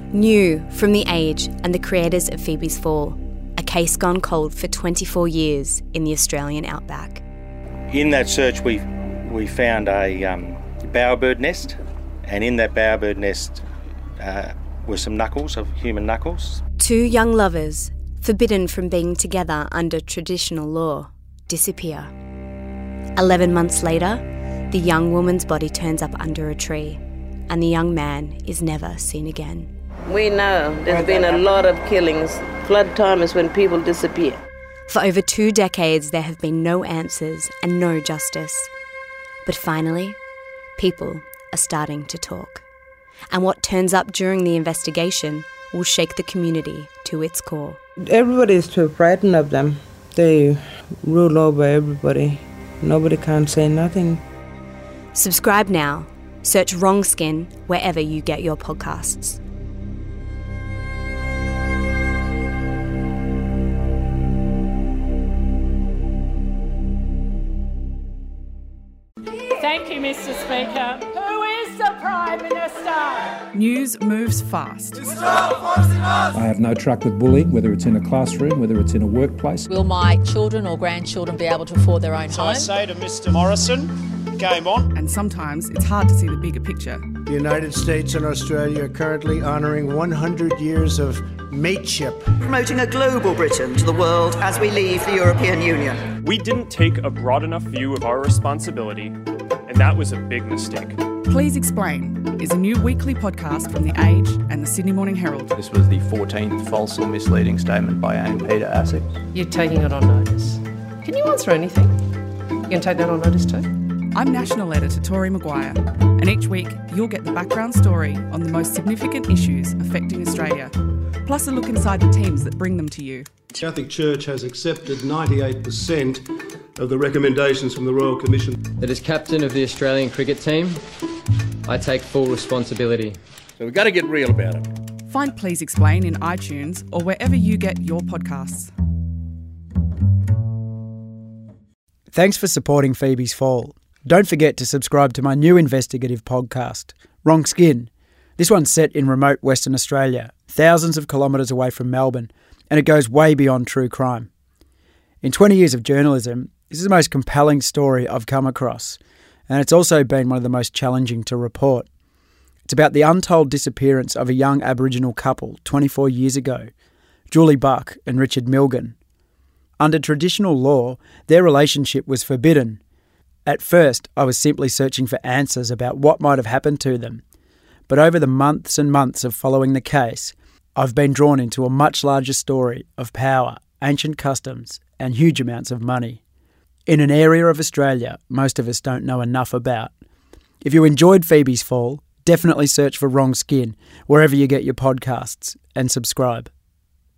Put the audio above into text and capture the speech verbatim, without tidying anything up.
New from The Age and the creators of Phoebe's Fall, a case gone cold for twenty-four years in the Australian outback. In that search, we we found a um, bowerbird nest, and in that bowerbird nest uh, were some knuckles of human knuckles. Two young lovers, forbidden from being together under traditional law, disappear. Eleven months later, the young woman's body turns up under a tree, and the young man is never seen again. We know there's been a lot of killings. Flood time is when people disappear. For over two decades, there have been no answers and no justice. But finally, people are starting to talk. And what turns up during the investigation will shake the community to its core. Everybody is too frightened of them. They rule over everybody. Nobody can say nothing. Subscribe now. Search Wrong Skin wherever you get your podcasts. Thank you, Mister Speaker. Who is the Prime Minister? News moves fast. I have no truck with bullying, whether it's in a classroom, whether it's in a workplace. Will my children or grandchildren be able to afford their own so home? I say to Mister Morrison, game on. And sometimes it's hard to see the bigger picture. The United States and Australia are currently honouring one hundred years of mateship. Promoting a global Britain to the world as we leave the European Union. We didn't take a broad enough view of our responsibility, and that was a big mistake. Please Explain is a new weekly podcast from The Age and the Sydney Morning Herald. This was the fourteenth false or misleading statement by Anne Peter Asic. You're taking it on notice. Can you answer anything? You can take that on notice too? I'm National Editor Tori Maguire, and each week you'll get the background story on the most significant issues affecting Australia, plus a look inside the teams that bring them to you. The Catholic Church has accepted ninety-eight percent of the recommendations from the Royal Commission. That as captain of the Australian cricket team, I take full responsibility. So we've got to get real about it. Find Please Explain in iTunes or wherever you get your podcasts. Thanks for supporting Phoebe's Fall. Don't forget to subscribe to my new investigative podcast, Wrong Skin. This one's set in remote Western Australia, thousands of kilometres away from Melbourne, and it goes way beyond true crime. In twenty years of journalism, this is the most compelling story I've come across, and it's also been one of the most challenging to report. It's about the untold disappearance of a young Aboriginal couple twenty-four years ago, Julie Buck and Richard Milgan. Under traditional law, their relationship was forbidden. At first, I was simply searching for answers about what might have happened to them. But over the months and months of following the case, I've been drawn into a much larger story of power, ancient customs, and huge amounts of money. In an area of Australia most of us don't know enough about. If you enjoyed Phoebe's Fall, definitely search for Wrong Skin wherever you get your podcasts and subscribe.